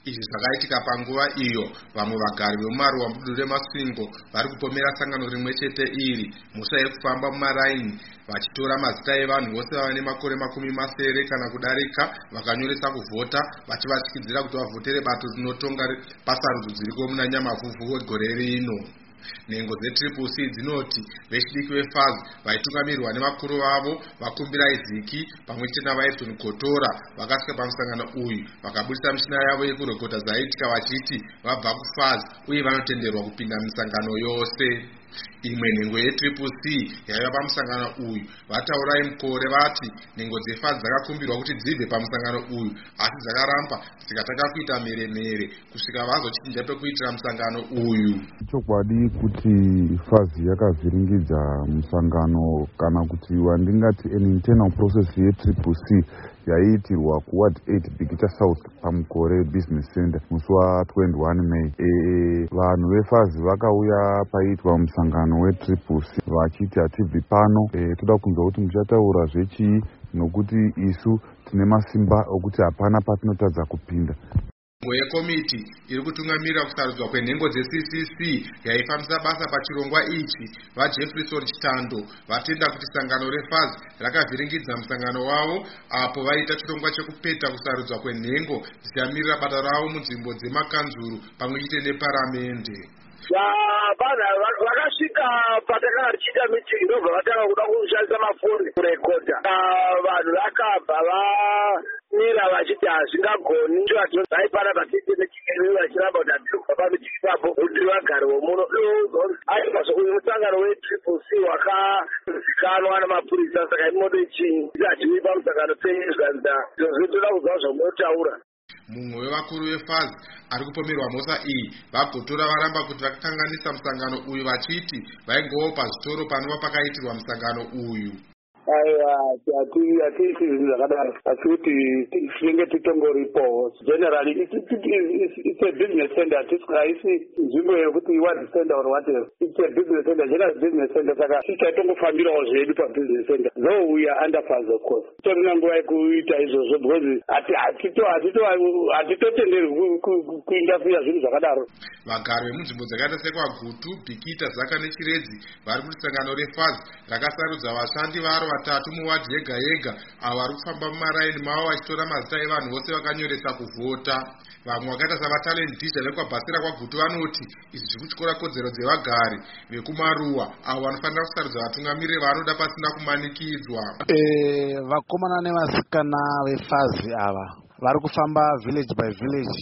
Izvi zvakaitika panguva iyo vamwe vagari vemumaruwa mududu remasvingo vari kupomera sangano rimwe chete iri mhosva yekufamba mumaraini vachitora mazita evanhu vose vava nemakore 70 kana kudarika vakanyoresa kuvhota vachivatyidzira kuti vavhotere bato rinotonga pasarudzo dziriko muna Nyamavhuvhu wegore rino. Nhengo dzetriple C dzinoti vechidiki veFAZ vaitungamirirwa nemakuru vavo vakumbira Iziki pamwe chete naVaedson Gotora vakasvika pamusangano uyu vakabudisa mishina yavo yekurekota zvaiitika vachiti vabva kuFAZ uye vanotenderwa kupinda misangano yose. Imwe nhengo yetriple C yaiva pamusangano uyu vataurai mukore vati nhengo dzeFAZ dzakakumbirwa kuti dzibve pamusangano uyu asi dzakaramba dzikatanga kuita mheremhere kusvika vazochinja pekuitira musangano uyu. Chokwadi kuti FAZ yakavhiringidza musangano kana kuti wandingati an internal process yetriple C yaiitirwa kuward 8 Bikita South pamukore business center musi wa21 May. Vanhu veFAZ vakauya paitwa musangano wetriple C vachiti hatibvi pano, toda kunzwa kuti muchataura zvechii nokuti isu tine masimba okuti hapana patinotadza kupinda. Nhengo yekomiti iri kutungamirira kusarudzwa kwenhengo dzeCCC yaifambisa basa pachirongwa ichi vaJefferson Chitando vatenda kuti sangano reFAZ rakavhiringidza musangano wavo apo vaita chirongwa chekupeta kusarudzwa kwenhengo dzichamirira bata ravo munzvimbo dzemakanzuru pamwe chete neparamende. Vakasvika patakanga tichiita mitingi ndobva vatanga kuda kushandisa mafoni kurekodha. Vanhu vakabva vamira vachiti hazvingagoni vaipana pachiite mitingi vachiramba kuti hatiri kubva pamitingi papo kuti vagari vomuno. Aipa uyu musangano wetriple C wakazikanwa namapurisa saka imodo ichinyi hatiwi pamusangano peizvanza izvozvo toda kuzva zvamunotaura. Mumwe wevakuru veFAZ ari kupomerwa mhosva iyi vaGotora varamba kuti vakakanganisa musangano uyu vachiti vaingopa zvitoro panova pakaitirwa musangano uyu. Hatiiti zvinhu zvakadaro asi kuti tinenge titongoripo generally it's a business center haisi nzvimbo yekuti ward center or whatever. It's a business center, general business center, saka tichaitongofambirawo zvedu pabusiness center though we are under FAZ of course. Torina nguva yekuita izvozvo because hatitotenderwi kuindafira zvinhu zvakadaro. Vagari vemunzvimbo dzakaita sekwaGutu, Bikita, Zaka neChiredzi vari kuti sangano reFAZ rakasarudza vashandi varo vatatu muwadhi yega yega avo vari kufamba mumaraini mavo vachitora mazita evanhu vose vakanyoresa kuvhota. Vamwe vakaita savatalent dizha vekwabhasira kwaGutu vanoti izvi zviri kutyora kodzero dzevagari vekumaruwa avo vanofanira kusarudza vatungamiriri vanoda pasina kumanikidzwa. Vakomana nevasikana veFAZ ava vari kufamba village by village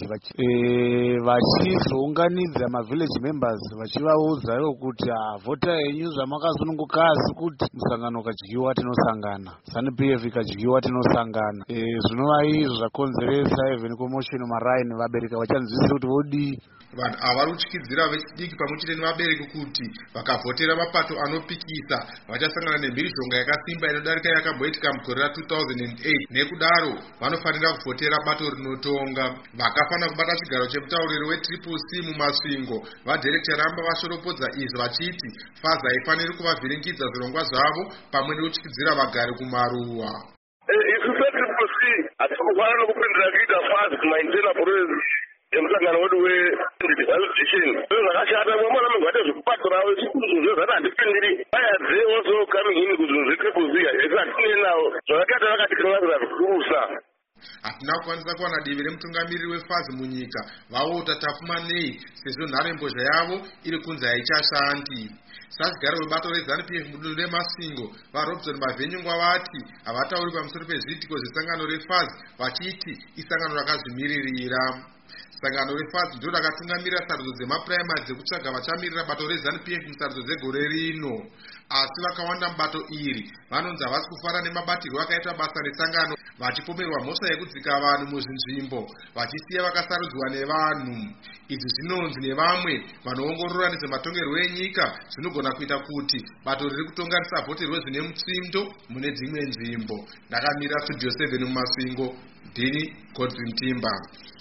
vachizounganidza mavillage members vachivaudza kuti vhota yenyu zvamakasununguka asi kuti musangano ukadyiwa tinosangana, ZANU-PF ikadyiwa tinosangana. Zvinova izvo zvakonzeresa even commotion maraini vabereki vachanzwisisa kuti vodii. Vanhu ava vari kutyidzira vechidiki pamwe chete nevabereki kuti vakavhotera mapato anopikisa vachasangana nemhirizhonga yakasimba inodarika yakamboitika mugore ra2008 nekudaro vanofanira kuvhotera bato rinotonga. Vakafanira kubata chigaro chemutauriri wetriple C mumasvingo vadirekta ramba vashoropodza izvi vachiti FAZ haifaniri kuvavhiringidza zvirongwa zvavo pamwe nekutyidzira vagari kumaruwa. Isu setriple C hatikufanira nokupindira kuita FAZ kumaintena process yemusangano wedu wevalidation. Zvinhu zvakashata mwamwana mengwate zvekupatora zvinhu zvati handipindiri ayadziye also coming in kuzvinhu zvetriple C haisi hatine nawo zvakati vakatikanganira zvikurusa. Hatina kukwanisa kuwana divi remutungamiriri weFAZ munyika vaota tafumanei sezvo nharembozha yavo iri kunzi haichashandi. Sasigaro webato reZANU-PF mududu remasvingo vaRobson Mavhenyungwa vati havatauri pamusoro pezviitiko zvesangano reFAZ vachiti isangano rakazvimiririra. Sangano reFAZ ndiro rakatungamirira sarudzo dzemapuraimari dzekutsvaga vachamirira bato reZANU-PF musarudzo dzegore rino. Asi vakawanda mubato iri vanonzi havasi kufara nemabatirwo akaitwa basa nesangano vachipomerwa mhosva yekudzika vanhu muzvinzvimbo vachisiya vakasarudzwa nevanhu. Izvi zvinonzi nevamwe vanoongorora nezvematongerwo enyika zvinogona kuita kuti bato riri kutonga risavhoterwe zvine mutsindo mune dzimwe nzvimbo. Ndakamira studio 7 mumasvingo, Dini Godwin Timber.